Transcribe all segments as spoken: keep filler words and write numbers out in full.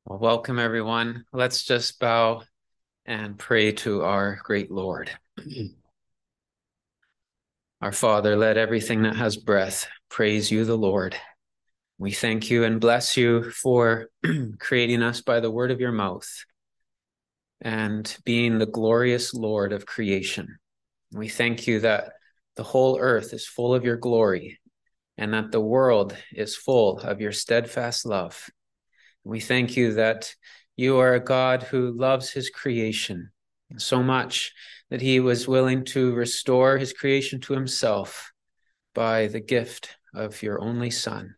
Well, welcome everyone. Let's just bow and pray to our great Lord. Our Father, let everything that has breath praise you, the Lord. We thank you and bless you for creating us by the word of your mouth and being the glorious Lord of creation. We thank you that the whole earth is full of your glory and that the world is full of your steadfast love. We thank you that you are a God who loves his creation so much that he was willing to restore his creation to himself by the gift of your only Son.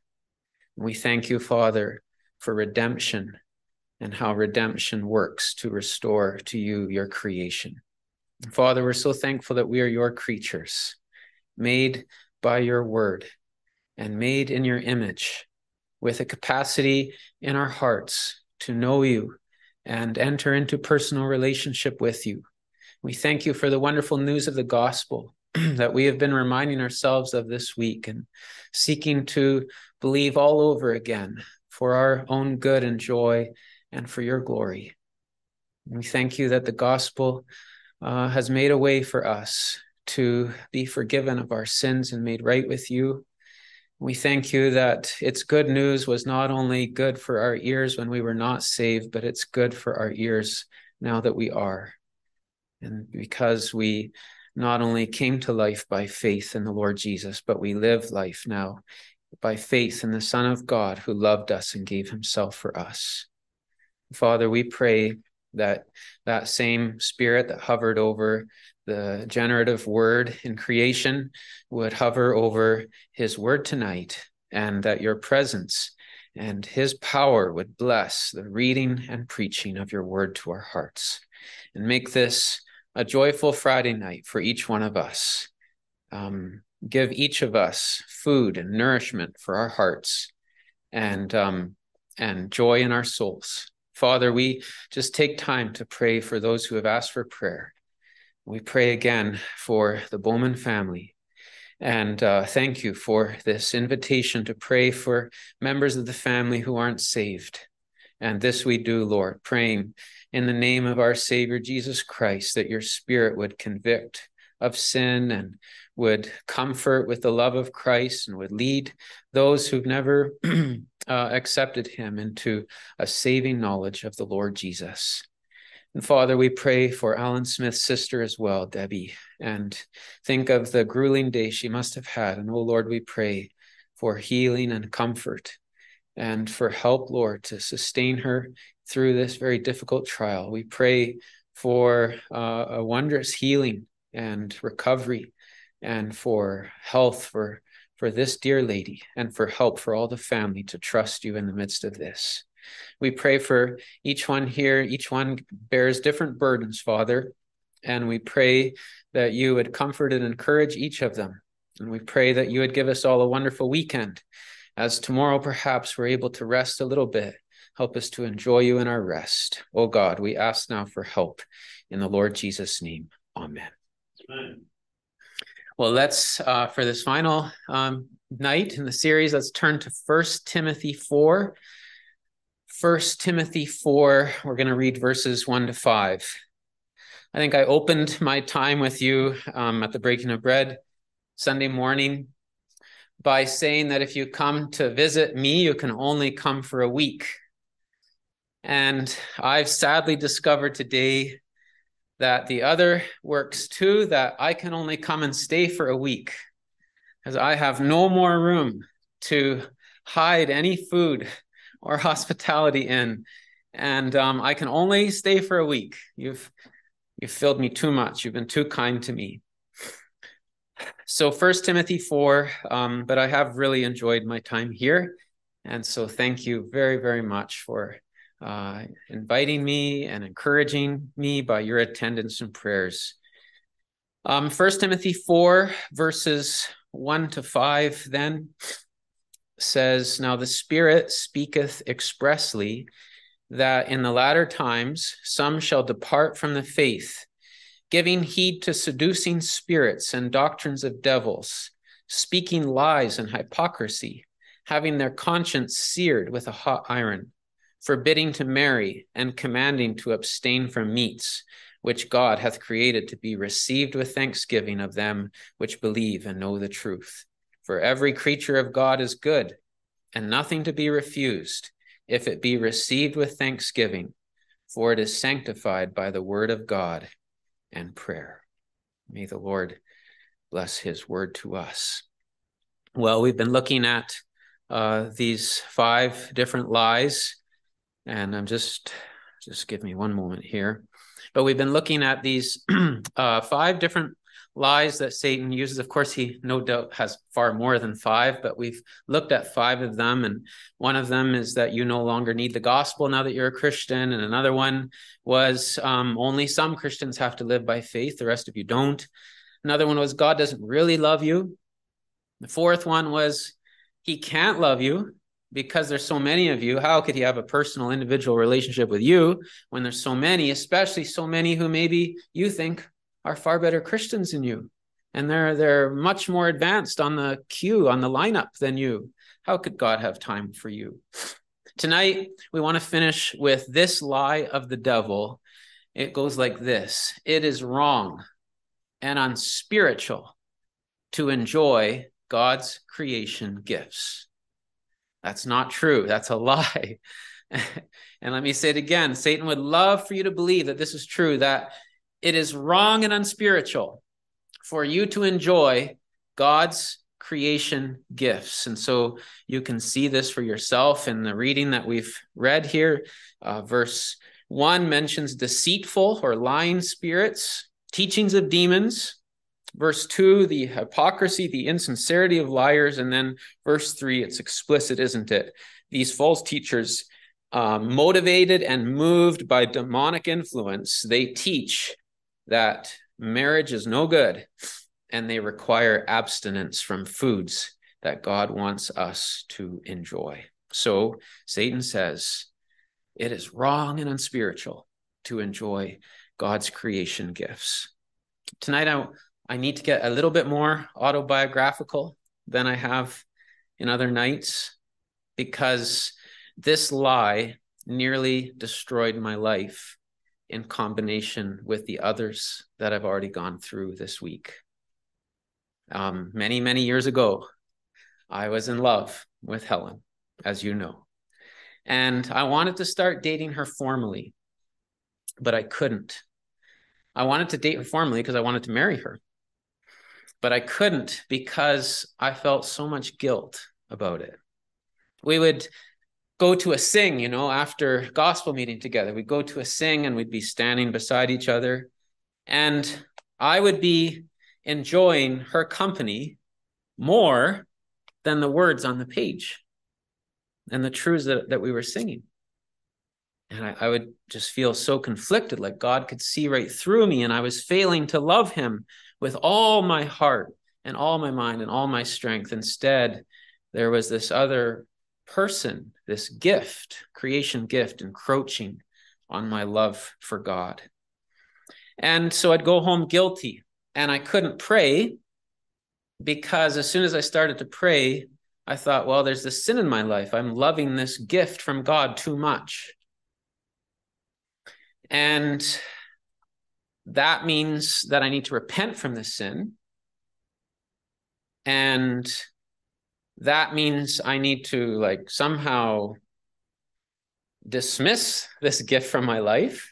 We thank you, Father, for redemption and how redemption works to restore to you your creation. Father, we're so thankful that we are your creatures, made by your word and made in your image, with a capacity in our hearts to know you and enter into personal relationship with you. We thank you for the wonderful news of the gospel that we have been reminding ourselves of this week and seeking to believe all over again for our own good and joy and for your glory. We thank you that the gospel uh, has made a way for us to be forgiven of our sins and made right with you. We thank you that its good news was not only good for our ears when we were not saved, but it's good for our ears now that we are. And because we not only came to life by faith in the Lord Jesus, but we live life now by faith in the Son of God who loved us and gave himself for us. Father, we pray that that same spirit that hovered over the generative word in creation would hover over his word tonight, and that your presence and his power would bless the reading and preaching of your word to our hearts, and make this a joyful Friday night for each one of us. Um, give each of us food and nourishment for our hearts and, um, and joy in our souls. Father, we just take time to pray for those who have asked for prayer. We pray again for the Bowman family. And uh, thank you for this invitation to pray for members of the family who aren't saved. And this we do, Lord, praying in the name of our Savior, Jesus Christ, that your Spirit would convict of sin and would comfort with the love of Christ and would lead those who've never uh, accepted him into a saving knowledge of the Lord Jesus. And Father, we pray for Alan Smith's sister as well, Debbie, and think of the grueling day she must have had. And oh Lord, we pray for healing and comfort and for help, Lord, to sustain her through this very difficult trial. We pray for uh, a wondrous healing and recovery and for health for, for this dear lady and for help for all the family to trust you in the midst of this. We pray for each one here. Each one bears different burdens, Father, and we pray that you would comfort and encourage each of them. And we pray that you would give us all a wonderful weekend, as tomorrow perhaps we're able to rest a little bit. Help us to enjoy you in our rest. Oh God, we ask now for help in the Lord Jesus' name. Amen. Amen. Well, let's, uh, for this final um, night in the series, let's turn to First Timothy four. First Timothy four, we're going to read verses one to five. I think I opened my time with you um, at the breaking of bread Sunday morning by saying that if you come to visit me, you can only come for a week. And I've sadly discovered today that the other works too, that I can only come and stay for a week, because I have no more room to hide any food or hospitality in. And um, I can only stay for a week. You've, you've filled me too much. You've been too kind to me. So First Timothy four, um, but I have really enjoyed my time here. And so thank you very, very much for uh, inviting me and encouraging me by your attendance and prayers. Um, First Timothy four, verses one to five then says, "Now the Spirit speaketh expressly that in the latter times some shall depart from the faith, giving heed to seducing spirits and doctrines of devils, speaking lies and hypocrisy, having their conscience seared with a hot iron, forbidding to marry, and commanding to abstain from meats, which God hath created to be received with thanksgiving of them which believe and know the truth. For every creature of God is good, and nothing to be refused, if it be received with thanksgiving, for it is sanctified by the word of God and prayer. May the Lord bless his word to us. Well, we've been looking at uh, these five different lies, and I'm just, just give me one moment here. But we've been looking at these uh, five different lies that Satan uses. Of course, he no doubt has far more than five, but we've looked at five of them. And one of them is that you no longer need the gospel now that you're a Christian. And another one was um, only some Christians have to live by faith. The rest of you don't. Another one was God doesn't really love you. The fourth one was he can't love you because there's so many of you. How could he have a personal, individual relationship with you when there's so many, especially so many who maybe you think are far better Christians than you, and they're they're much more advanced on the queue, on the lineup than you? How could God have time for you? Tonight, we want to finish with this lie of the devil. It goes like this: it is wrong and unspiritual to enjoy God's creation gifts. That's not true. That's a lie. And let me say it again. Satan would love for you to believe that this is true, that it is wrong and unspiritual for you to enjoy God's creation gifts. And so you can see this for yourself in the reading that we've read here. Uh, verse one mentions deceitful or lying spirits, teachings of demons. Verse two, the hypocrisy, the insincerity of liars. And then verse three, it's explicit, isn't it? These false teachers, um, motivated and moved by demonic influence, they teach that marriage is no good, and they require abstinence from foods that God wants us to enjoy. So Satan says it is wrong and unspiritual to enjoy God's creation gifts. Tonight, I I need to get a little bit more autobiographical than I have in other nights, because this lie nearly destroyed my life in combination with the others that I've already gone through this week. Um, many, many years ago, I was in love with Helen, as you know, and I wanted to start dating her formally, but I couldn't. I wanted to date her formally because I wanted to marry her. But I couldn't because I felt so much guilt about it. We would go to a sing, you know, after gospel meeting together. We'd go to a sing and we'd be standing beside each other. And I would be enjoying her company more than the words on the page and the truths that, that we were singing. And I, I would just feel so conflicted, like God could see right through me, and I was failing to love him with all my heart and all my mind and all my strength. Instead, there was this other person, this gift, creation gift, encroaching on my love for God. And so I'd go home guilty, and I couldn't pray because as soon as I started to pray, I thought, well, there's this sin in my life. I'm loving this gift from God too much. And that means that I need to repent from this sin. And that means I need to like somehow dismiss this gift from my life.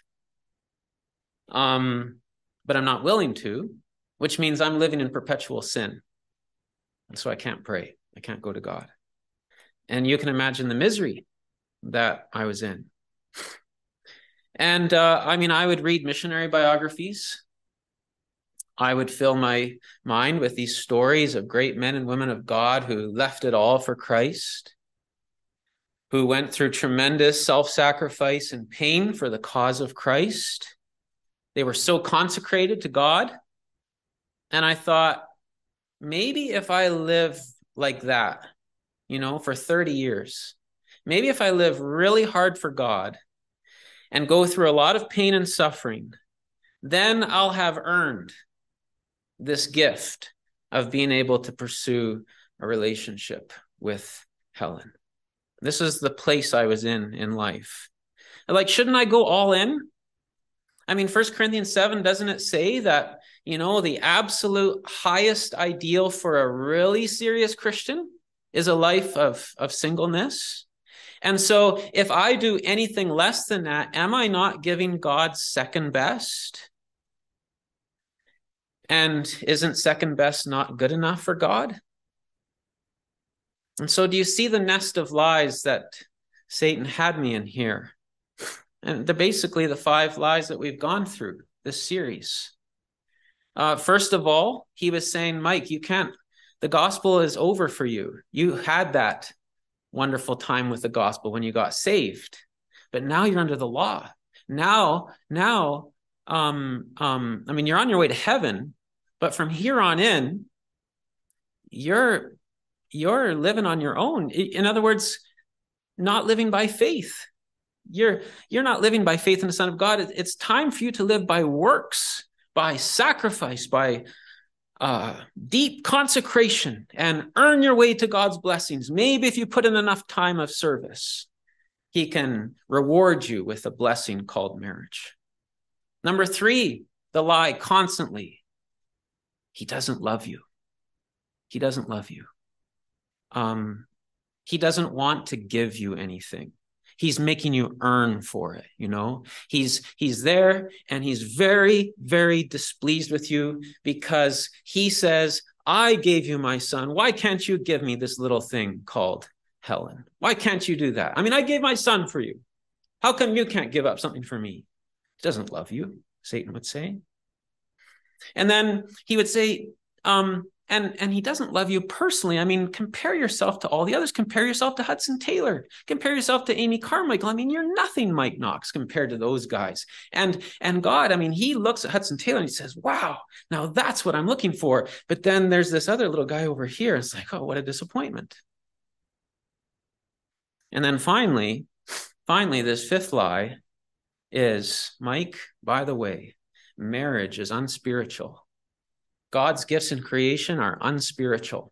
Um, but I'm not willing to, which means I'm living in perpetual sin. And so I can't pray. I can't go to God. And you can imagine the misery that I was in. And uh, I mean, I would read missionary biographies. I would fill my mind with these stories of great men and women of God who left it all for Christ, who went through tremendous self-sacrifice and pain for the cause of Christ. They were so consecrated to God. And I thought, maybe if I live like that, you know, for thirty years, maybe if I live really hard for God and go through a lot of pain and suffering, then I'll have earned this gift of being able to pursue a relationship with Helen. This is the place I was in in life. Like, shouldn't I go all in? I mean, First Corinthians seven, doesn't it say that, you know, the absolute highest ideal for a really serious Christian is a life of, of singleness? And so if I do anything less than that, am I not giving God second best? And isn't second best not good enough for God? And so do you see the nest of lies that Satan had me in here? And they're basically the five lies that we've gone through this series. Uh, first of all, he was saying, Mike, you can't, the gospel is over for you. You had that wonderful time with the gospel when you got saved, but now you're under the law. Now, now, um, um, I mean, you're on your way to heaven, but from here on in, you're, you're living on your own. In other words, not living by faith. You're, you're not living by faith in the Son of God. It's time for you to live by works, by sacrifice, by uh, deep consecration, and earn your way to God's blessings. Maybe if you put in enough time of service, he can reward you with a blessing called marriage. Number three, the lie constantly. He doesn't love you. He doesn't love you. Um, he doesn't want to give you anything. He's making you earn for it, you know? He's he's there, and he's very, very displeased with you because he says, I gave you my son. Why can't you give me this little thing called Helen? Why can't you do that? I mean, I gave my son for you. How come you can't give up something for me? He doesn't love you, Satan would say. And then he would say, um, And, and he doesn't love you personally. I mean, compare yourself to all the others. Compare yourself to Hudson Taylor. Compare yourself to Amy Carmichael. I mean, you're nothing, Mike Knox, compared to those guys. And, and God, I mean, he looks at Hudson Taylor and he says, wow, now that's what I'm looking for. But then there's this other little guy over here. It's like, oh, what a disappointment. And then finally, finally, this fifth lie is, Mike, by the way, marriage is unspiritual. God's gifts in creation are unspiritual.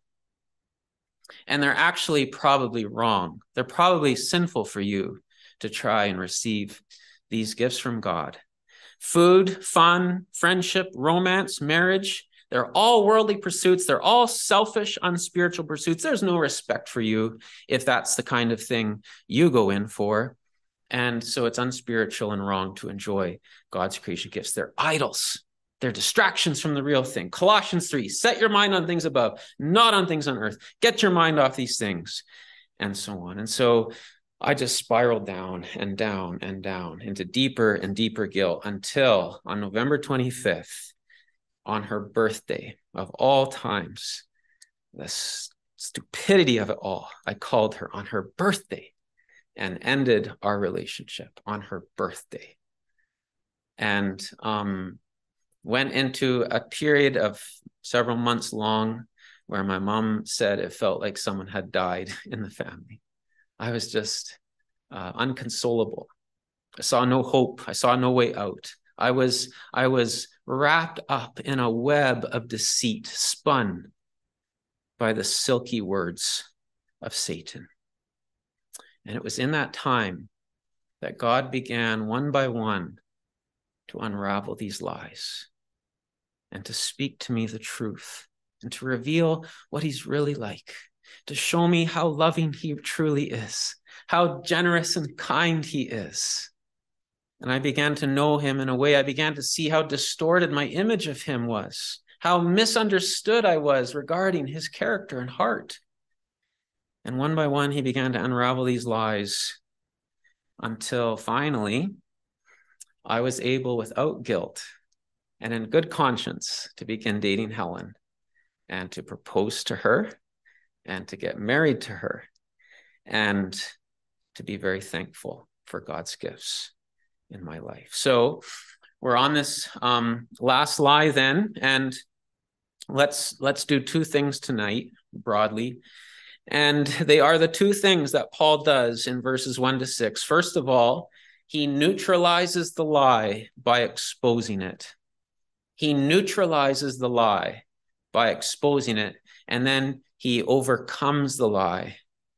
And they're actually probably wrong. They're probably sinful for you to try and receive these gifts from God. Food, fun, friendship, romance, marriage, they're all worldly pursuits. They're all selfish, unspiritual pursuits. There's no respect for you if that's the kind of thing you go in for. And so it's unspiritual and wrong to enjoy God's creation gifts. They're idols. They're distractions from the real thing. Colossians three, set your mind on things above, not on things on earth. Get your mind off these things, and so on. And so I just spiraled down and down and down into deeper and deeper guilt until on November twenty-fifth, on her birthday of all times, the stupidity of it all, I called her on her birthday and ended our relationship on her birthday. And, um, went into a period of several months long where my mom said it felt like someone had died in the family. I was just uh, unconsolable. I saw no hope. I saw no way out. I was, I was wrapped up in a web of deceit, spun by the silky words of Satan. And it was in that time that God began one by one to unravel these lies and to speak to me the truth and to reveal what he's really like, to show me how loving he truly is, how generous and kind he is. And I began to know him in a way. I began to see how distorted my image of him was, how misunderstood I was regarding his character and heart. And one by one, he began to unravel these lies until finally I was able, without guilt and in good conscience, to begin dating Helen and to propose to her and to get married to her and to be very thankful for God's gifts in my life. So we're on this um, last lie then, and let's let's do two things tonight broadly. And they are the two things that Paul does in verses one to six. First of all, he neutralizes the lie by exposing it. He neutralizes the lie by exposing it, and then he overcomes the lie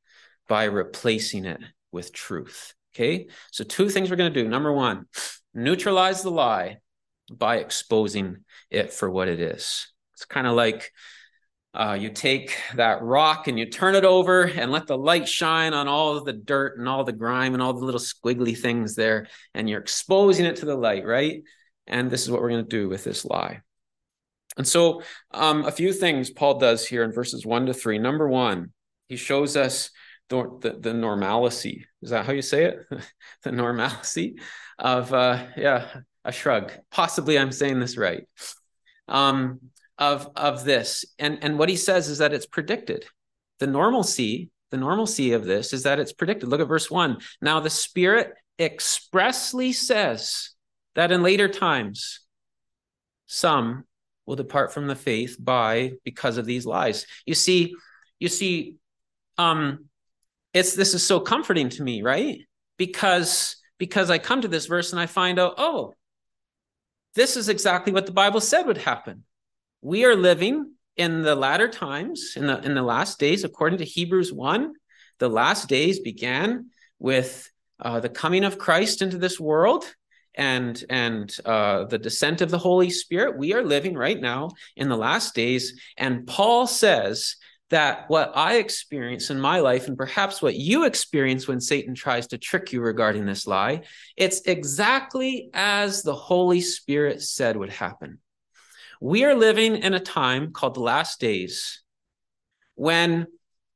by replacing it with truth. Okay, so two things we're going to do. Number one, neutralize the lie by exposing it for what it is. It's kind of like uh, you take that rock and you turn it over and let the light shine on all of the dirt and all the grime and all the little squiggly things there, and you're exposing it to the light, right? And this is what we're going to do with this lie. And so um, a few things Paul does here in verses one to three. Number one, he shows us the, the, the normalcy. Is that how you say it? The normalcy of, uh, yeah, a shrug. Possibly I'm saying this right. Um, of, of this. And, and what he says is that it's predicted. The normalcy, the normalcy of this is that it's predicted. Look at verse one. Now the Spirit expressly says that in later times, some will depart from the faith by, because of these lies. You see, you see, um, it's, this is so comforting to me, right? Because, because I come to this verse and I find out, oh, this is exactly what the Bible said would happen. We are living in the latter times, in the, in the last days, according to Hebrews one. The last days began with uh, the coming of Christ into this world and, and uh, the descent of the Holy Spirit. We are living right now in the last days. And Paul says that what I experience in my life, and perhaps what you experience when Satan tries to trick you regarding this lie, it's exactly as the Holy Spirit said would happen. We are living in a time called the last days when,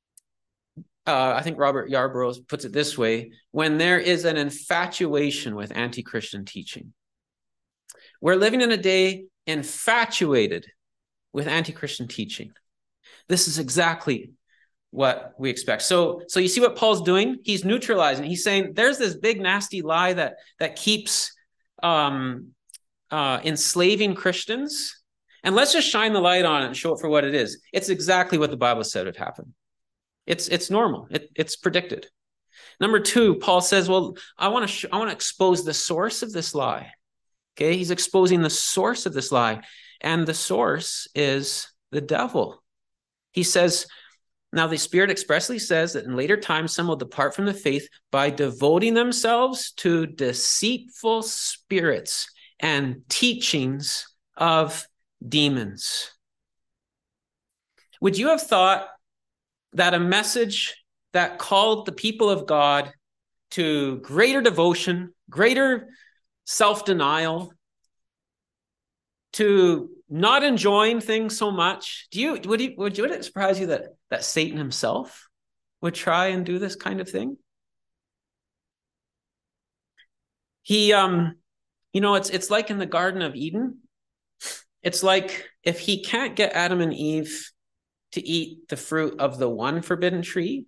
uh, I think Robert Yarbrough puts it this way, when there is an infatuation with anti-Christian teaching. We're living in a day infatuated with anti-Christian teaching. This is exactly what we expect. So, so you see what Paul's doing? He's neutralizing. He's saying there's this big nasty lie that, that keeps um, uh, enslaving Christians. And let's just shine the light on it and show it for what it is. It's exactly what the Bible said would happen. It's, it's normal. It, it's predicted. Number two, Paul says, well, I want to, sh- I want to expose the source of this lie. Okay. He's exposing the source of this lie. And the source is the devil. He says, now the Spirit expressly says that in later times, some will depart from the faith by devoting themselves to deceitful spirits and teachings of demons. Would you have thought that a message that called the people of God to greater devotion, greater self-denial, to not enjoying things so much, do you would you would, would it surprise you that that Satan himself would try and do this kind of thing? He um you know, it's it's like in the Garden of Eden. It's like if he can't get Adam and Eve to eat the fruit of the one forbidden tree,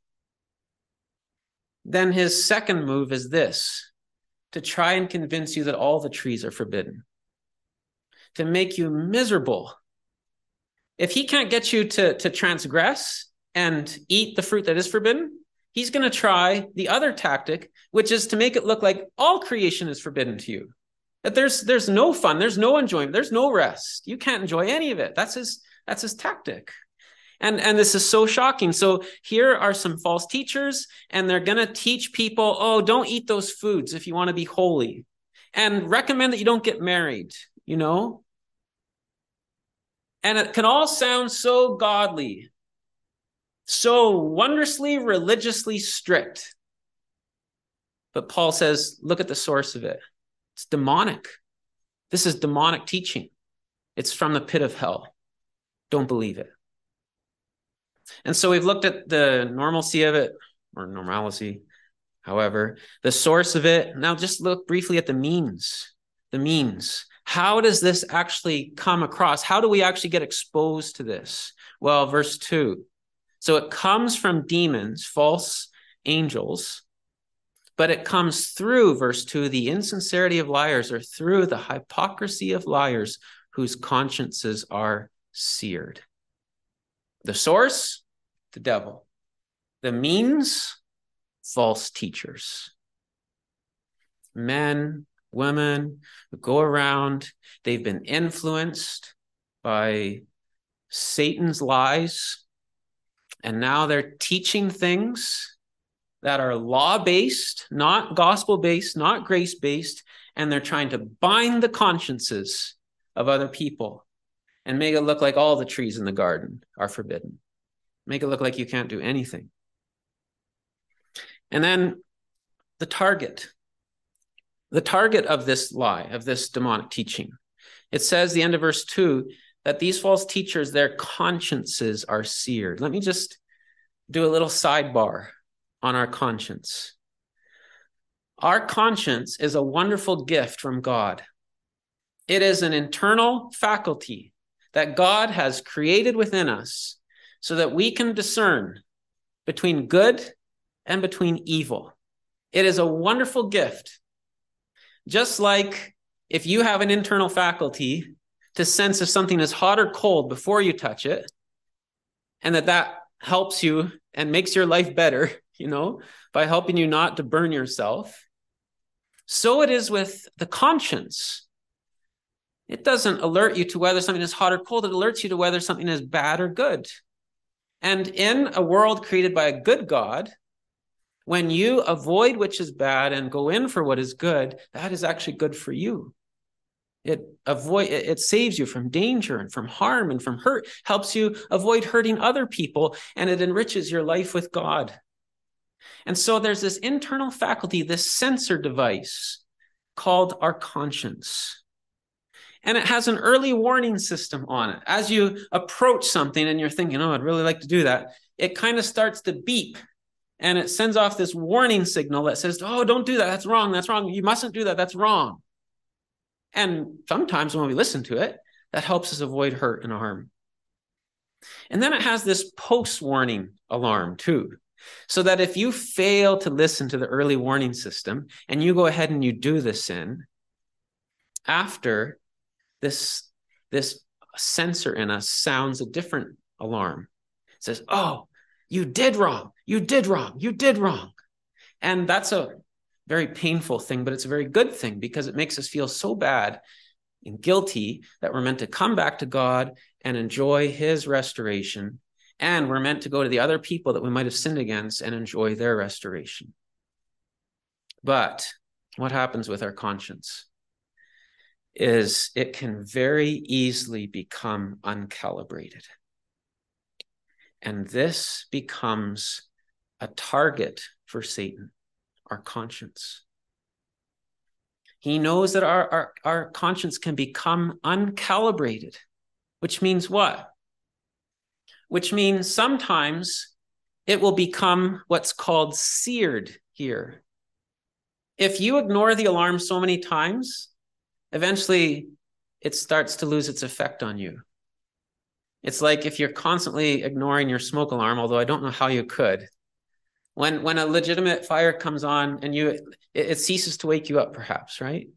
then his second move is this: to try and convince you that all the trees are forbidden, to make you miserable. If he can't get you to, to transgress and eat the fruit that is forbidden, he's going to try the other tactic, which is to make it look like all creation is forbidden to you. That there's there's no fun, there's no enjoyment, there's no rest. You can't enjoy any of it. That's his that's his tactic. And, and this is so shocking. So here are some false teachers, and they're going to teach people, oh, don't eat those foods if you want to be holy, and recommend that you don't get married, you know? And it can all sound so godly, so wondrously religiously strict. But Paul says, look at the source of it. It's demonic. This is demonic teaching. It's from the pit of hell. Don't believe it. And so we've looked at the normalcy of it, or normalcy, however, the source of it. Now just look briefly at the means. The means. How does this actually come across? How do we actually get exposed to this? Well, verse two. So it comes from demons, false angels, but it comes through, verse two, the insincerity of liars, or through the hypocrisy of liars whose consciences are seared. The source, the devil. The means, false teachers. Men, women who go around, they've been influenced by Satan's lies, and now they're teaching things that are law-based, not gospel-based, not grace-based, and they're trying to bind the consciences of other people and make it look like all the trees in the garden are forbidden. Make it look like you can't do anything. And then the target. The target of this lie, of this demonic teaching. It says, the end of verse two, that these false teachers, their consciences are seared. Let me just do a little sidebar on our conscience. Our conscience is a wonderful gift from God. It is an internal faculty that God has created within us so that we can discern between good and between evil. It is a wonderful gift. Just like if you have an internal faculty to sense if something is hot or cold before you touch it, and that that helps you and makes your life better, you know, by helping you not to burn yourself, so it is with the conscience. It doesn't alert you to whether something is hot or cold. It alerts you to whether something is bad or good. And in a world created by a good God, when you avoid which is bad and go in for what is good, that is actually good for you. It avoid it saves you from danger and from harm and from hurt, helps you avoid hurting other people, and it enriches your life with God. And so there's this internal faculty, this sensor device called our conscience. And it has an early warning system on it. As you approach something and you're thinking, oh, I'd really like to do that, it kind of starts to beep. And it sends off this warning signal that says, oh, don't do that. That's wrong. That's wrong. You mustn't do that. That's wrong. And sometimes when we listen to it, that helps us avoid hurt and harm. And then it has this post-warning alarm too. So that if you fail to listen to the early warning system and you go ahead and you do the sin, after this, this sensor in us sounds a different alarm. It says, oh, you did wrong. You did wrong. You did wrong. And that's a very painful thing, but it's a very good thing because it makes us feel so bad and guilty that we're meant to come back to God and enjoy his restoration. And we're meant to go to the other people that we might have sinned against and enjoy their restoration. But what happens with our conscience is it can very easily become uncalibrated. And this becomes a target for Satan, our conscience. He knows that our, our, our conscience can become uncalibrated, which means what? Which means sometimes it will become what's called seared here. If you ignore the alarm so many times, eventually it starts to lose its effect on you. It's like if you're constantly ignoring your smoke alarm, although I don't know how you could. When, when a legitimate fire comes on and you, it, it ceases to wake you up perhaps, right?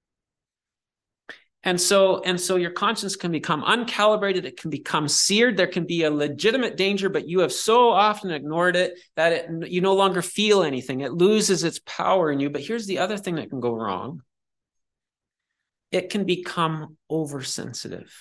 And so, and so your conscience can become uncalibrated. It can become seared. There can be a legitimate danger, but you have so often ignored it that it, you no longer feel anything. It loses its power in you. But here's the other thing that can go wrong. It can become oversensitive.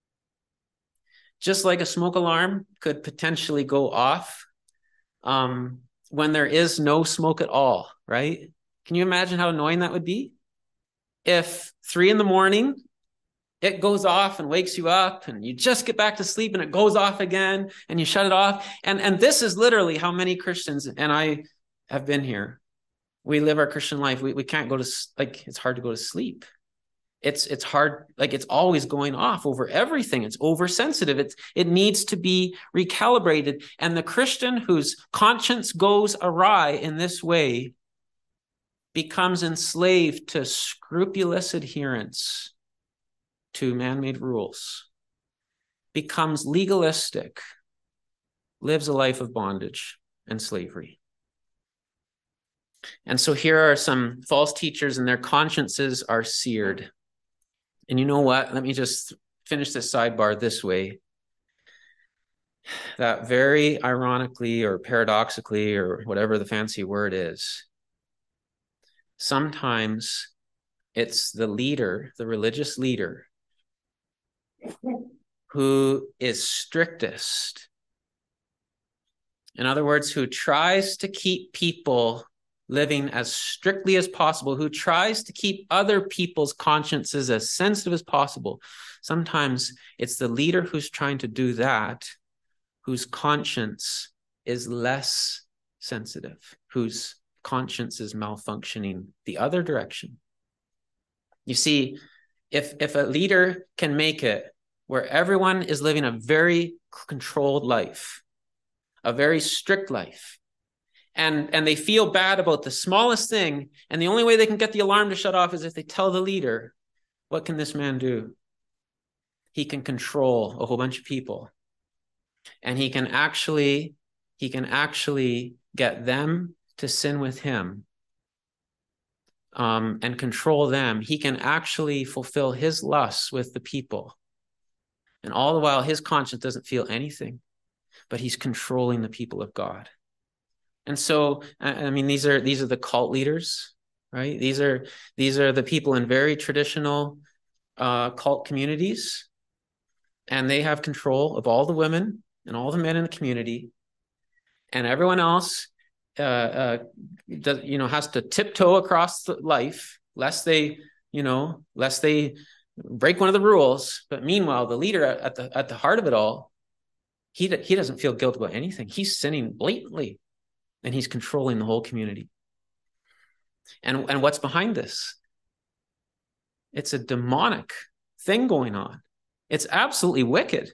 Just like a smoke alarm could potentially go off um, when there is no smoke at all, right? Can you imagine how annoying that would be? If three in the morning, it goes off and wakes you up and you just get back to sleep and it goes off again and you shut it off. And, and this is literally how many Christians, and I have been here, we live our Christian life. We, we can't go to, like, it's hard to go to sleep. It's, it's hard, like it's always going off over everything. It's oversensitive. It's, it needs to be recalibrated. And the Christian whose conscience goes awry in this way becomes enslaved to scrupulous adherence to man-made rules, becomes legalistic, lives a life of bondage and slavery. And so here are some false teachers and their consciences are seared. And you know what? Let me just finish this sidebar this way. That very ironically or paradoxically or whatever the fancy word is, sometimes it's the leader, the religious leader, who is strictest In other words, who tries to keep people living as strictly as possible, who tries to keep other people's consciences as sensitive as possible. Sometimes it's the leader who's trying to do that, whose conscience is less sensitive, whose conscience is malfunctioning the other direction. You see, if, if a leader can make it where everyone is living a very controlled life, a very strict life, and, and they feel bad about the smallest thing, and the only way they can get the alarm to shut off is if they tell the leader, what can this man do? He can control a whole bunch of people. And he can actually, he can actually get them to sin with him um, and control them. He can actually fulfill his lusts with the people. And all the while, his conscience doesn't feel anything, but he's controlling the people of God. And so, I mean, these are these are the cult leaders, right? These are these are the people in very traditional uh, cult communities, and they have control of all the women and all the men in the community, and everyone else, uh, uh, does, you know, has to tiptoe across the life, lest they, you know, lest they break one of the rules. But meanwhile, the leader at the at the heart of it all, he he doesn't feel guilt about anything. He's sinning blatantly. And he's controlling the whole community. And, and what's behind this? It's a demonic thing going on. It's absolutely wicked.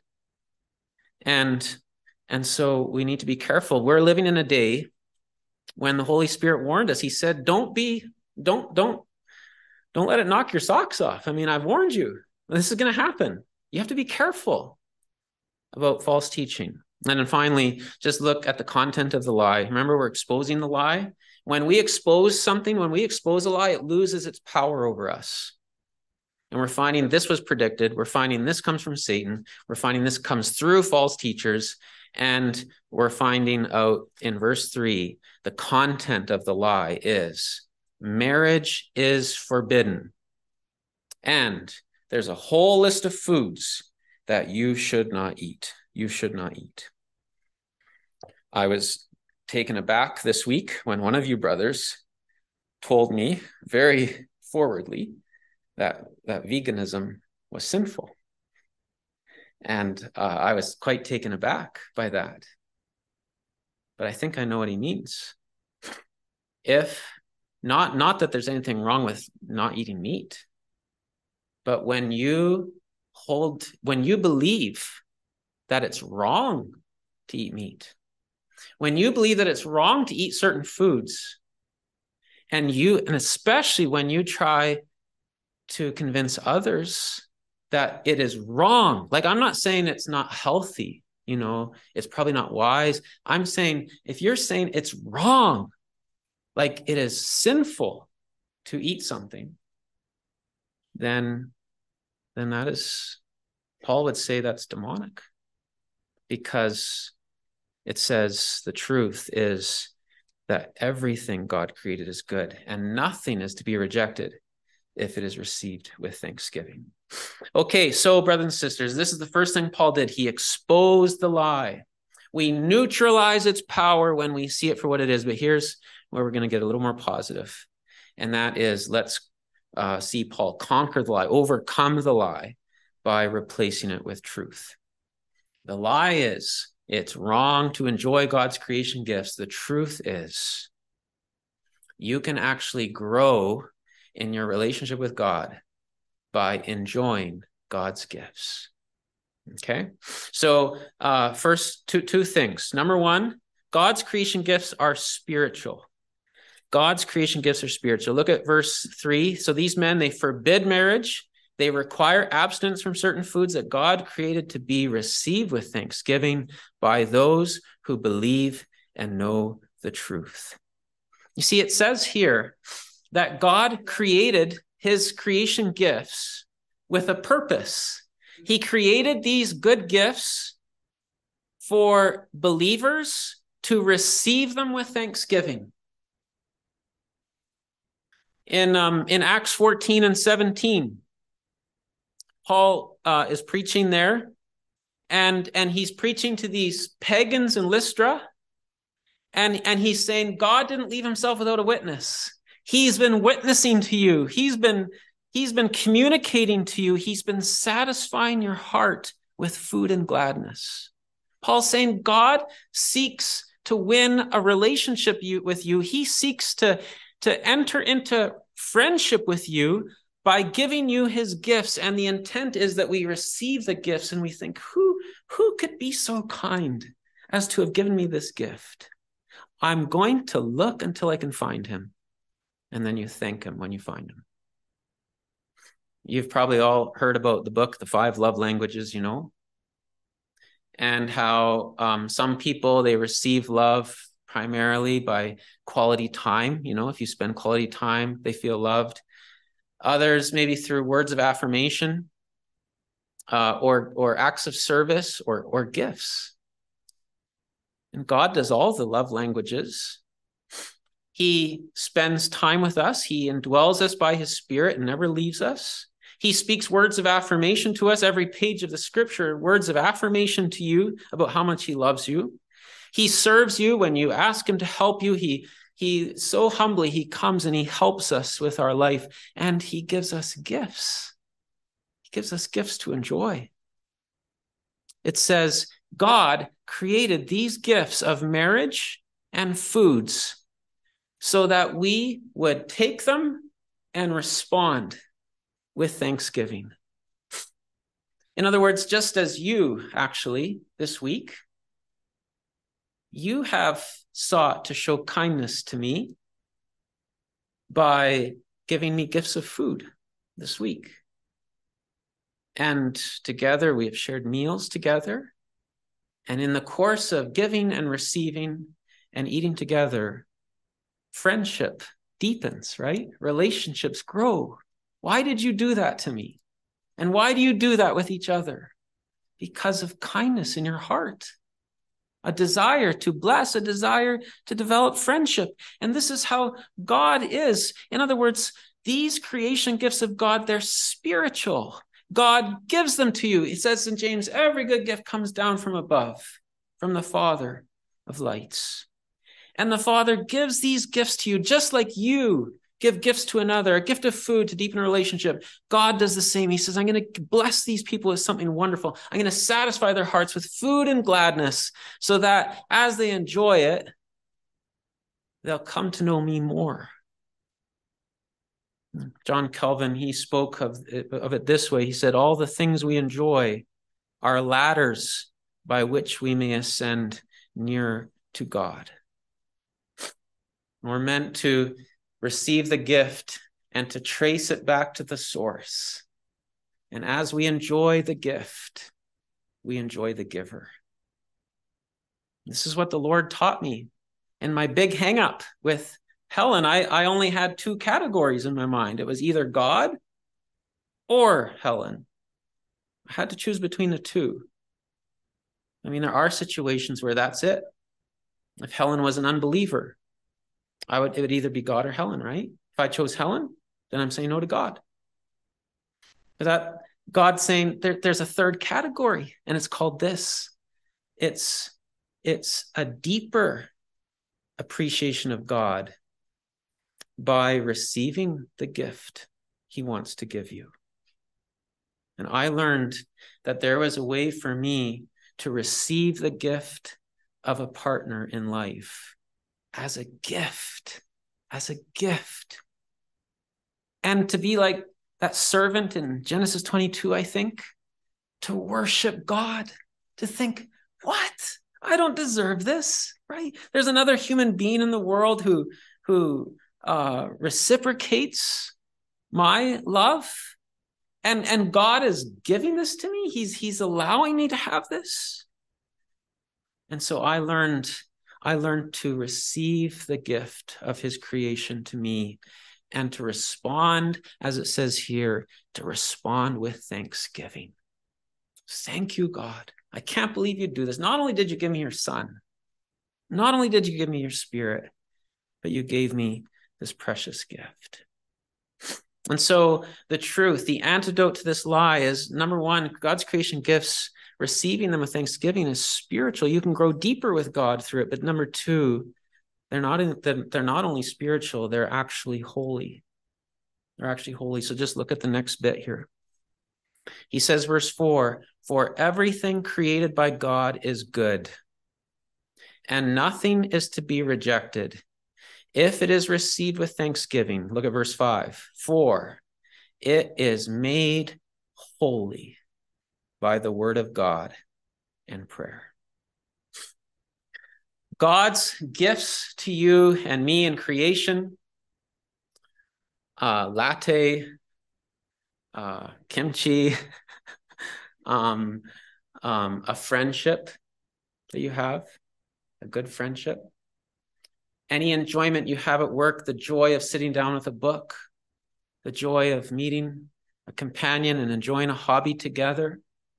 And, and so we need to be careful. We're living in a day when the Holy Spirit warned us. He said, don't be, don't, don't, don't let it knock your socks off. I mean, I've warned you. This is going to happen. You have to be careful about false teaching. And then finally, just look at the content of the lie. Remember, we're exposing the lie. When we expose something, when we expose a lie, it loses its power over us. And we're finding this was predicted. We're finding this comes from Satan. We're finding this comes through false teachers. And we're finding out in verse three, the content of the lie is marriage is forbidden. And there's a whole list of foods that you should not eat. You should not eat. I was taken aback this week when one of you brothers told me very forwardly that, that veganism was sinful. And uh, I was quite taken aback by that. But I think I know what he means. If not, not that there's anything wrong with not eating meat, but when you hold, when you believe that it's wrong to eat meat, when you believe that it's wrong to eat certain foods, and you, and especially when you try to convince others that it is wrong, like I'm not saying it's not healthy, you know, it's probably not wise. I'm saying if you're saying it's wrong, like it is sinful to eat something, then, then that is, Paul would say that's demonic, because it says the truth is that everything God created is good, and nothing is to be rejected if it is received with thanksgiving. Okay, so brothers and sisters, this is the first thing Paul did. He exposed the lie. We neutralize its power when we see it for what it is, but here's where we're going to get a little more positive, and that is let's uh, see Paul conquer the lie, overcome the lie by replacing it with truth. The lie is, it's wrong to enjoy God's creation gifts. The truth is, you can actually grow in your relationship with God by enjoying God's gifts. Okay? So uh, first, two, two things. Number one, God's creation gifts are spiritual. God's creation gifts are spiritual. Look at verse three. So these men, they forbid marriage. They require abstinence from certain foods that God created to be received with thanksgiving by those who believe and know the truth. You see, it says here that God created his creation gifts with a purpose. He created these good gifts for believers to receive them with thanksgiving. In, um, in Acts fourteen and seventeen, Paul uh, is preaching there, and, and he's preaching to these pagans in Lystra, And, and he's saying God didn't leave himself without a witness. He's been witnessing to you. He's been, he's been communicating to you. He's been satisfying your heart with food and gladness. Paul's saying God seeks to win a relationship with you. He seeks to, to enter into friendship with you by giving you his gifts. And the intent is that we receive the gifts and we think, who, who could be so kind as to have given me this gift? I'm going to look until I can find him. And then you thank him when you find him. You've probably all heard about the book, The Five Love Languages, you know, and how um, some people, they receive love primarily by quality time. You know, if you spend quality time, they feel loved. Others, maybe through words of affirmation uh, or, or acts of service or, or gifts. And God does all the love languages. He spends time with us. He indwells us by his Spirit and never leaves us. He speaks words of affirmation to us. Every page of the scripture, words of affirmation to you about how much he loves you. He serves you when you ask him to help you. He, he so humbly, he comes and he helps us with our life, and he gives us gifts. He gives us gifts to enjoy. It says God created these gifts of marriage and foods so that we would take them and respond with thanksgiving. In other words, just as you actually this week, you have sought to show kindness to me by giving me gifts of food this week. And together we have shared meals together. And in the course of giving and receiving and eating together, friendship deepens, right? Relationships grow. Why did you do that to me? And why do you do that with each other? Because of kindness in your heart. A desire to bless, a desire to develop friendship. And this is how God is. In other words, these creation gifts of God, they're spiritual. God gives them to you. He says in James, every good gift comes down from above, from the Father of lights. And the Father gives these gifts to you, just like you give gifts to another, a gift of food to deepen a relationship. God does the same. He says, I'm going to bless these people with something wonderful. I'm going to satisfy their hearts with food and gladness so that as they enjoy it, they'll come to know me more. John Calvin, he spoke of it, of it this way. He said, all the things we enjoy are ladders by which we may ascend nearer to God. We're meant to receive the gift and to trace it back to the source. And as we enjoy the gift, we enjoy the giver. This is what the Lord taught me. And my big hang up with Helen, I, I only had two categories in my mind. It was either God or Helen. I had to choose between the two. I mean, there are situations where that's it. If Helen was an unbeliever, I would, it would either be God or Helen, right? If I chose Helen, then I'm saying no to God. But that God's saying there, there's a third category, and it's called this. It's, it's a deeper appreciation of God by receiving the gift he wants to give you. And I learned that there was a way for me to receive the gift of a partner in life as a gift, as a gift. And to be like that servant in Genesis twenty-two, I think, to worship God, to think, what? I don't deserve this, right? There's another human being in the world who, who uh, reciprocates my love. And, and God is giving this to me. He's, he's allowing me to have this. And so I learned, I learned to receive the gift of his creation to me and to respond, as it says here, to respond with thanksgiving. Thank you, God. I can't believe you do this. Not only did you give me your son, not only did you give me your spirit, but you gave me this precious gift. And so the truth, the antidote to this lie is, number one, God's creation gifts, receiving them with thanksgiving is spiritual. You can grow deeper with God through it. But number two, They're not in, they're not only spiritual, they're actually holy. They're actually holy. So just look at the next bit here. He says, verse four, for everything created by God is good, and nothing is to be rejected if it is received with thanksgiving. Look at verse five. For it is made holy by the word of God and prayer. God's gifts to you and me in creation, uh, latte, uh, kimchi, um, um, a friendship that you have, a good friendship, any enjoyment you have at work, the joy of sitting down with a book, the joy of meeting a companion and enjoying a hobby together,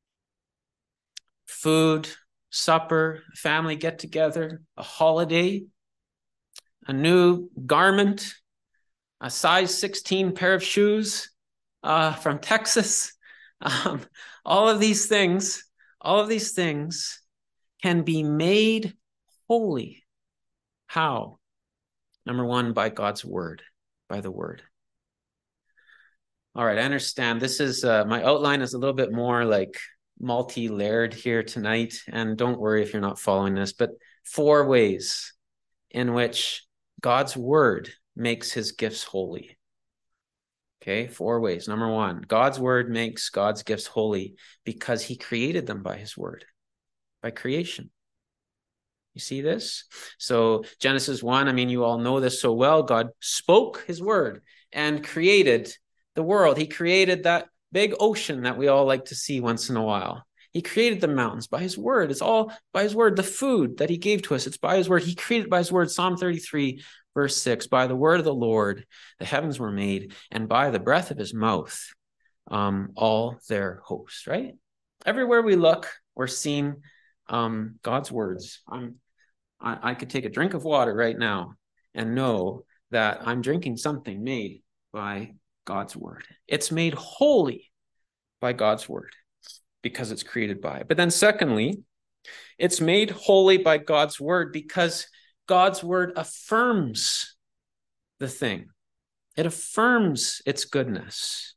food, supper, family get-together, a holiday, a new garment, a size sixteen pair of shoes uh, from Texas. Um, all of these things, all of these things can be made holy. How? Number one, by God's word, by the word. All right, I understand. This is, uh, my outline is a little bit more like multi-layered here tonight. And don't worry if you're not following this, but four ways in which God's word makes his gifts holy. Okay, four ways. Number one, God's word makes God's gifts holy because he created them by his word, by creation. You see this? So Genesis one, I mean, you all know this so well. God spoke his word and created the world. He created that big ocean that we all like to see once in a while. He created the mountains by his word. It's all by his word. The food that he gave to us, it's by his word. He created by his word. Psalm thirty-three, verse six, by the word of the Lord, the heavens were made, and by the breath of his mouth, um, all their hosts, right? Everywhere we look, we're seeing um, God's words. I'm, I, I could take a drink of water right now and know that I'm drinking something made by God's word. It's made holy by God's word because it's created by it. But then secondly, it's made holy by God's word because God's word affirms the thing. It affirms its goodness.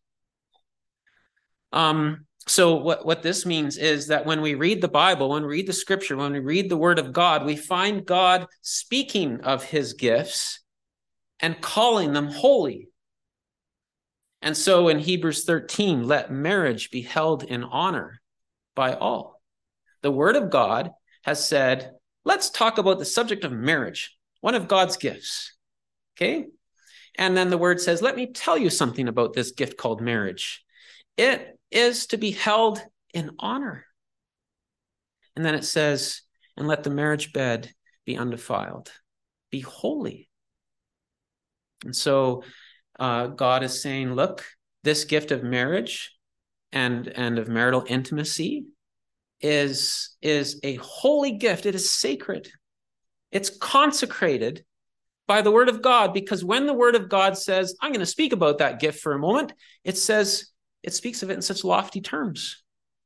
Um, so what, what this means is that when we read the Bible, when we read the scripture, when we read the word of God, we find God speaking of his gifts and calling them holy. And so in Hebrews thirteen, let marriage be held in honor by all. The word of God has said, let's talk about the subject of marriage, one of God's gifts. Okay? And then the word says, let me tell you something about this gift called marriage. It is to be held in honor. And then it says, and let the marriage bed be undefiled, be holy. And so uh, God is saying, look, this gift of marriage and, and of marital intimacy is, is a holy gift. It is sacred. It's consecrated by the word of God, because when the word of God says, I'm going to speak about that gift for a moment, it says, it speaks of it in such lofty terms.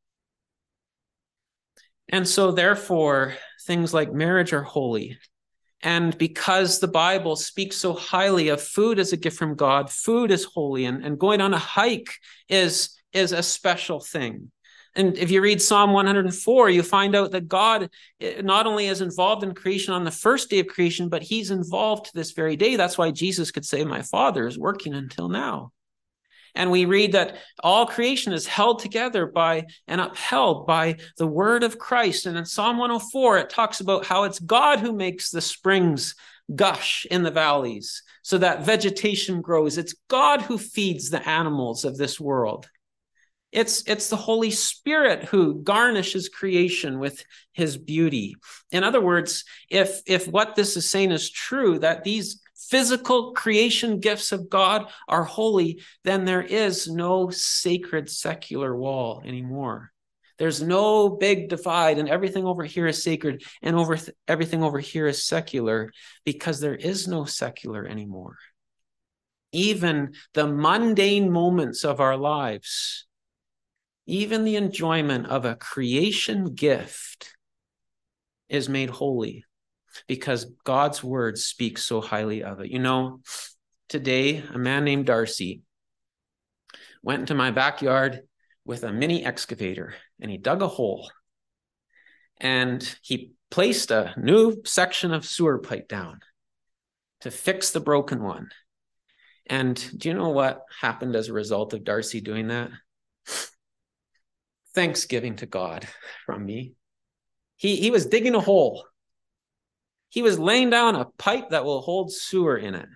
And so therefore, things like marriage are holy. And because the Bible speaks so highly of food as a gift from God, food is holy, and, and going on a hike is, is a special thing. And if you read Psalm one hundred four, you find out that God not only is involved in creation on the first day of creation, but he's involved to this very day. That's why Jesus could say, my Father is working until now. And we read that all creation is held together by and upheld by the word of Christ. And in Psalm one oh four, it talks about how it's God who makes the springs gush in the valleys so that vegetation grows. It's God who feeds the animals of this world. It's, it's the Holy Spirit who garnishes creation with his beauty. In other words, if, if what this is saying is true, that these physical creation gifts of God are holy, then there is no sacred secular wall anymore. There's no big divide and everything over here is sacred and over th- everything over here is secular, because there is no secular anymore. Even the mundane moments of our lives, even the enjoyment of a creation gift, is made holy because God's word speaks so highly of it. You know, today, a man named Darcy went into my backyard with a mini excavator, and he dug a hole, and he placed a new section of sewer pipe down to fix the broken one. And do you know what happened as a result of Darcy doing that? Thanksgiving to God from me. He, he was digging a hole. He was laying down a pipe that will hold sewer in it.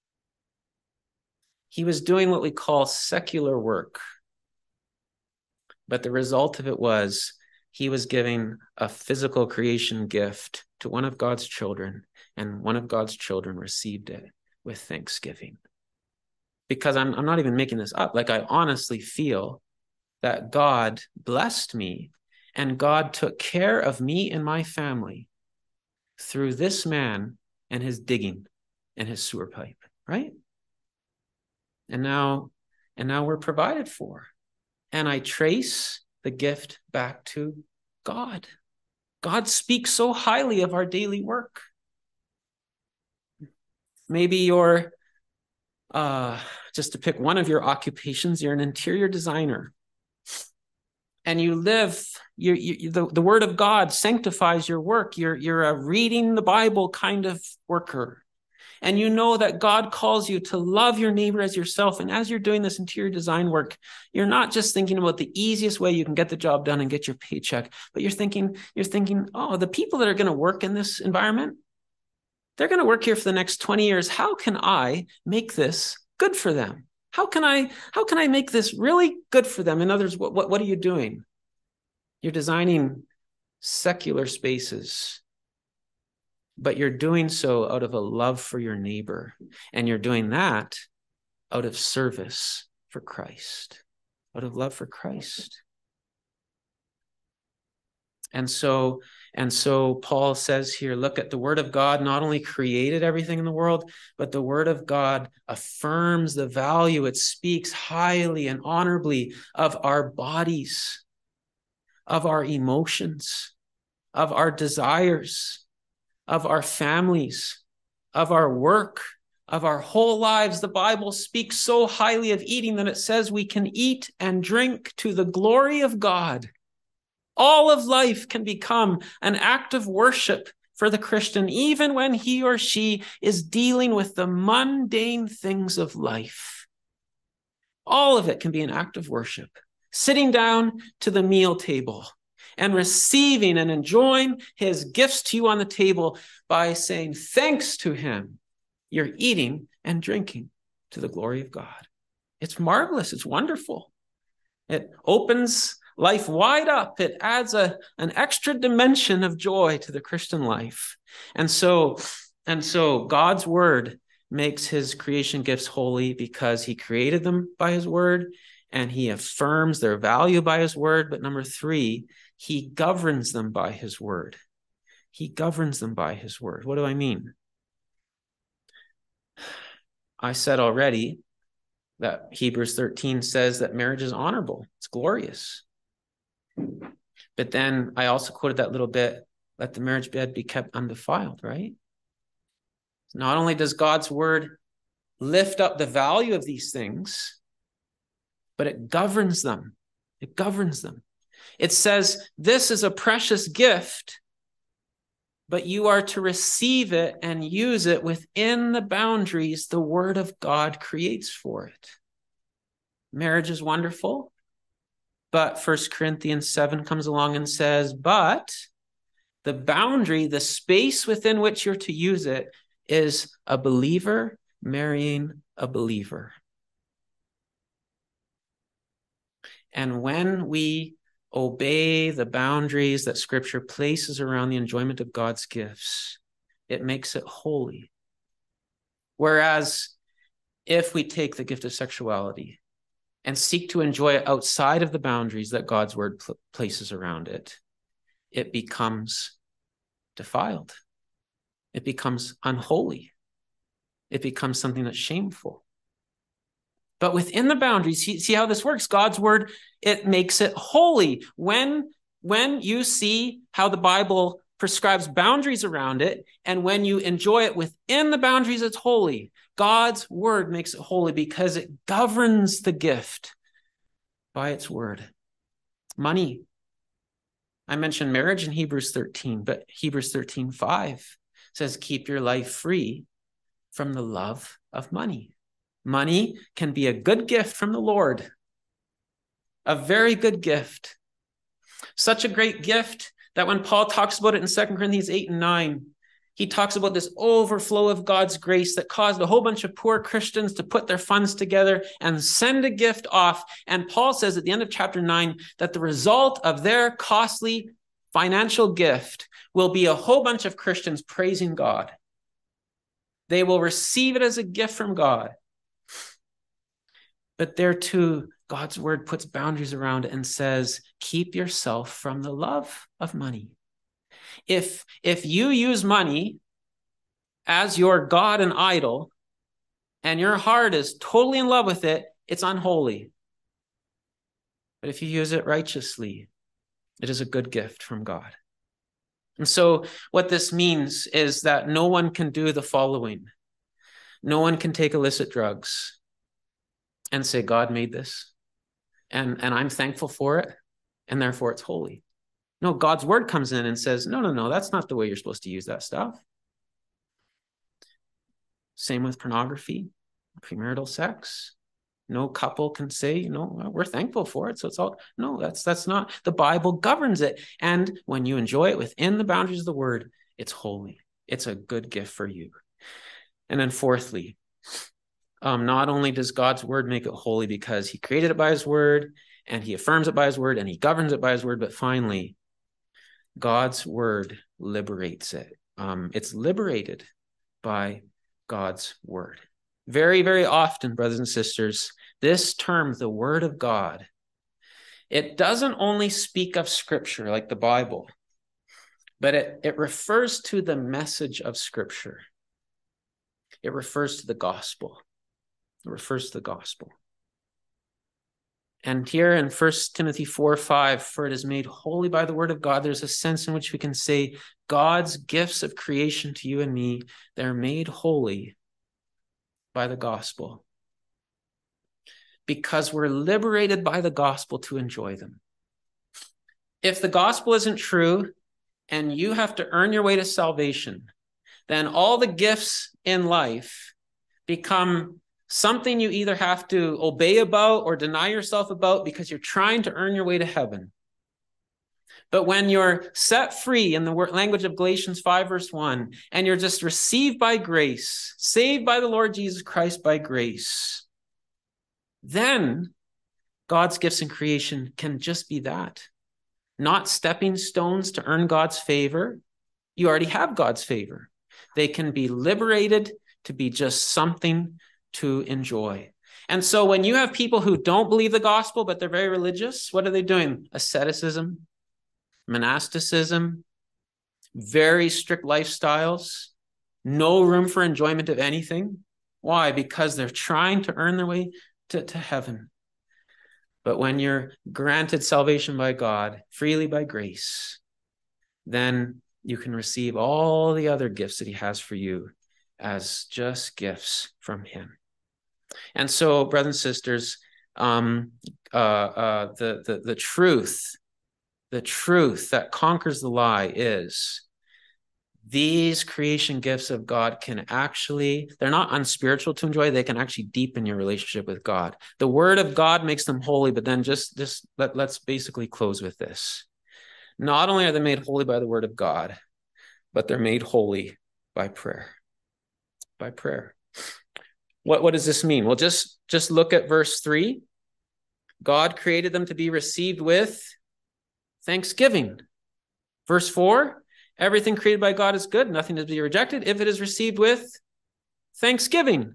He was doing what we call secular work. But the result of it was he was giving a physical creation gift to one of God's children, and one of God's children received it with thanksgiving. Because I'm, I'm not even making this up. Like, I honestly feel that God blessed me, and God took care of me and my family through this man and his digging and his sewer pipe, right? And now, and now we're provided for. And I trace the gift back to God. God speaks so highly of our daily work. Maybe you're, uh, just to pick one of your occupations, you're an interior designer. And you live, you, you, the, the word of God sanctifies your work. You're, you're a reading the Bible kind of worker. And you know that God calls you to love your neighbor as yourself. And as you're doing this interior design work, you're not just thinking about the easiest way you can get the job done and get your paycheck, but you're thinking, you're thinking, oh, the people that are going to work in this environment, they're going to work here for the next twenty years. How can I make this good for them? How can I, how can I make this really good for them? In other words, what, what, what are you doing? You're designing secular spaces, but you're doing so out of a love for your neighbor. And you're doing that out of service for Christ, out of love for Christ. And so, and so Paul says here, look at the word of God not only created everything in the world, but the word of God affirms the value. It speaks highly and honorably of our bodies, of our emotions, of our desires, of our families, of our work, of our whole lives. The Bible speaks so highly of eating that it says we can eat and drink to the glory of God. All of life can become an act of worship for the Christian, even when he or she is dealing with the mundane things of life. All of it can be an act of worship. Sitting down to the meal table and receiving and enjoying his gifts to you on the table by saying thanks to him. You're eating and drinking to the glory of God. It's marvelous. It's wonderful. It opens life wide up. It adds a, an extra dimension of joy to the Christian life. And so, and so God's word makes his creation gifts holy because he created them by his word, and he affirms their value by his word. But number three, he governs them by his word. He governs them by his word. What do I mean? I said already that Hebrews thirteen says that marriage is honorable. It's glorious. But then I also quoted that little bit, let the marriage bed be kept undefiled, right? Not only does God's word lift up the value of these things, but it governs them. It governs them. It says, this is a precious gift, but you are to receive it and use it within the boundaries the word of God creates for it. Marriage is wonderful, but First Corinthians seven comes along and says, but the boundary, the space within which you're to use it is a believer marrying a believer. And when we obey the boundaries that Scripture places around the enjoyment of God's gifts, it makes it holy. Whereas if we take the gift of sexuality and seek to enjoy it outside of the boundaries that God's word pl- places around it, it becomes defiled. It becomes unholy. It becomes something that's shameful. But within the boundaries, see, see how this works? God's word, it makes it holy. When, when you see how the Bible prescribes boundaries around it. And when you enjoy it within the boundaries, it's holy. God's word makes it holy because it governs the gift by its word. Money. I mentioned marriage in Hebrews thirteen, but Hebrews thirteen five says, keep your life free from the love of money. Money can be a good gift from the Lord. A very good gift. Such a great gift that when Paul talks about it in Second Corinthians eight and nine, he talks about this overflow of God's grace that caused a whole bunch of poor Christians to put their funds together and send a gift off. And Paul says at the end of chapter nine that the result of their costly financial gift will be a whole bunch of Christians praising God. They will receive it as a gift from God. But there too, God's word puts boundaries around it and says, keep yourself from the love of money. If, if you use money as your God and idol, and your heart is totally in love with it, it's unholy. But if you use it righteously, it is a good gift from God. And so what this means is that no one can do the following. No one can take illicit drugs and say, God made this, and, and I'm thankful for it, and therefore it's holy. No, God's word comes in and says, no, no, no, that's not the way you're supposed to use that stuff. Same with pornography, premarital sex. No couple can say, you know, well, we're thankful for it, so it's all, no, that's that's not, the Bible governs it. And when you enjoy it within the boundaries of the word, it's holy. It's a good gift for you. And then fourthly, um, not only does God's word make it holy because he created it by his word, and he affirms it by his word, and he governs it by his word, but finally, God's word liberates it. Um, it's liberated by God's word. Very, very often, brothers and sisters, this term, the word of God, it doesn't only speak of scripture like the Bible, but it, it refers to the message of scripture. It refers to the gospel. It refers to the gospel. And here in First Timothy four five, for it is made holy by the word of God, there's a sense in which we can say God's gifts of creation to you and me, they're made holy by the gospel. Because we're liberated by the gospel to enjoy them. If the gospel isn't true and you have to earn your way to salvation, then all the gifts in life become something you either have to obey about or deny yourself about because you're trying to earn your way to heaven. But when you're set free in the language of Galatians five verse one, and you're just received by grace, saved by the Lord Jesus Christ by grace, then God's gifts in creation can just be that. Not stepping stones to earn God's favor. You already have God's favor. They can be liberated to be just something to enjoy. And so when you have people who don't believe the gospel, but they're very religious, what are they doing? Asceticism, monasticism, very strict lifestyles, no room for enjoyment of anything. Why? Because they're trying to earn their way to, to heaven. But when you're granted salvation by God, freely by grace, then you can receive all the other gifts that he has for you as just gifts from him. And so, brothers and sisters, um, uh, uh, the, the, the truth, the truth that conquers the lie is these creation gifts of God can actually, they're not unspiritual to enjoy, they can actually deepen your relationship with God. The word of God makes them holy, but then just, just let, let's basically close with this. Not only are they made holy by the word of God, but they're made holy by prayer. By prayer. What, what does this mean? Well, just, just look at verse three. God created them to be received with thanksgiving. Verse four, everything created by God is good, nothing is to be rejected if it is received with thanksgiving.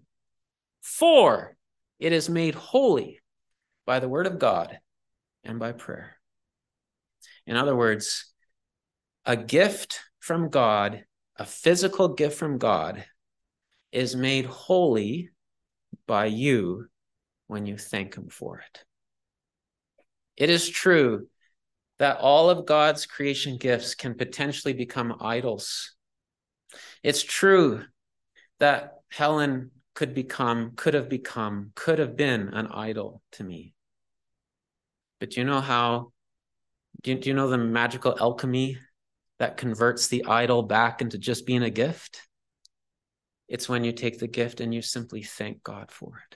For it is made holy by the word of God and by prayer. In other words, a gift from God, a physical gift from God, is made holy by you when you thank him for it. It is true that all of God's creation gifts can potentially become idols. It's true that Helen could become, could have become, could have been an idol to me. But do you know how, do you, do you know the magical alchemy that converts the idol back into just being a gift? It's when you take the gift and you simply thank God for it.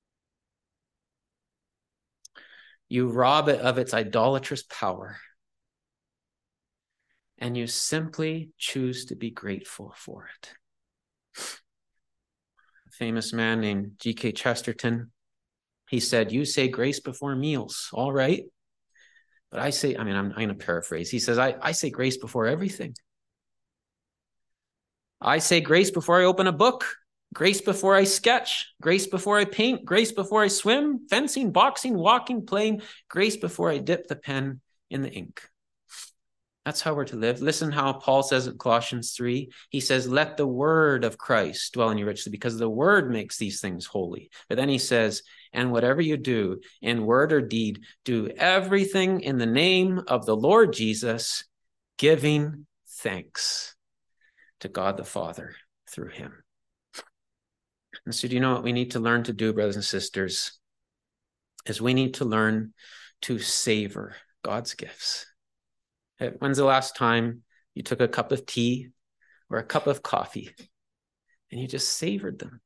You rob it of its idolatrous power, and you simply choose to be grateful for it. A famous man named G K Chesterton, he said, "You say grace before meals, all right? But I say," I mean, I'm, I'm going to paraphrase. He says, I, I say grace before everything. I say grace before I open a book, grace before I sketch, grace before I paint, grace before I swim, fencing, boxing, walking, playing, grace before I dip the pen in the ink." That's how we're to live. Listen how Paul says in Colossians three. He says, "Let the word of Christ dwell in you richly," because the word makes these things holy. But then he says, "And whatever you do in word or deed, do everything in the name of the Lord Jesus, giving thanks to God the Father through him." And so do you know what we need to learn to do, brothers and sisters? Is we need to learn to savor God's gifts. When's the last time you took a cup of tea or a cup of coffee and you just savored them?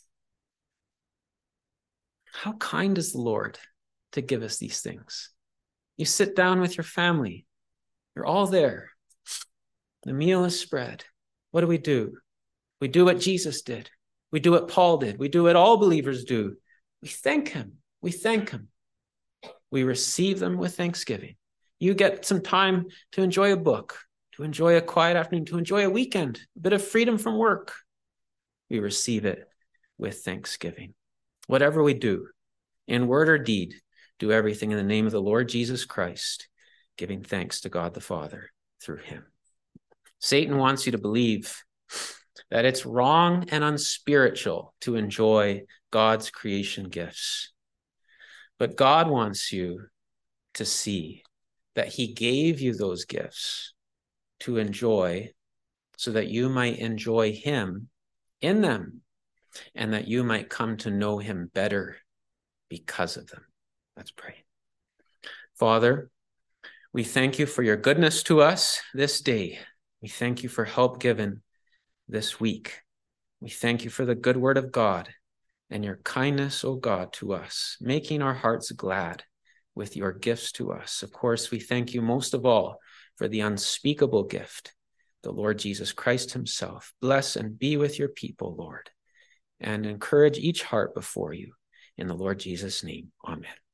How kind is the Lord to give us these things? You sit down with your family. You're all there. The meal is spread. What do we do? We do what Jesus did. We do what Paul did. We do what all believers do. We thank him. We thank him. We receive them with thanksgiving. You get some time to enjoy a book, to enjoy a quiet afternoon, to enjoy a weekend, a bit of freedom from work. We receive it with thanksgiving. Whatever we do, in word or deed, do everything in the name of the Lord Jesus Christ, giving thanks to God the Father through him. Satan wants you to believe that it's wrong and unspiritual to enjoy God's creation gifts. But God wants you to see that he gave you those gifts to enjoy so that you might enjoy him in them and that you might come to know him better because of them. Let's pray. Father, we thank you for your goodness to us this day. We thank you for help given this week. We thank you for the good word of God and your kindness, O God, to us, making our hearts glad with your gifts to us. Of course, we thank you most of all for the unspeakable gift, the Lord Jesus Christ himself. Bless and be with your people, Lord, and encourage each heart before you. In the Lord Jesus' name, amen.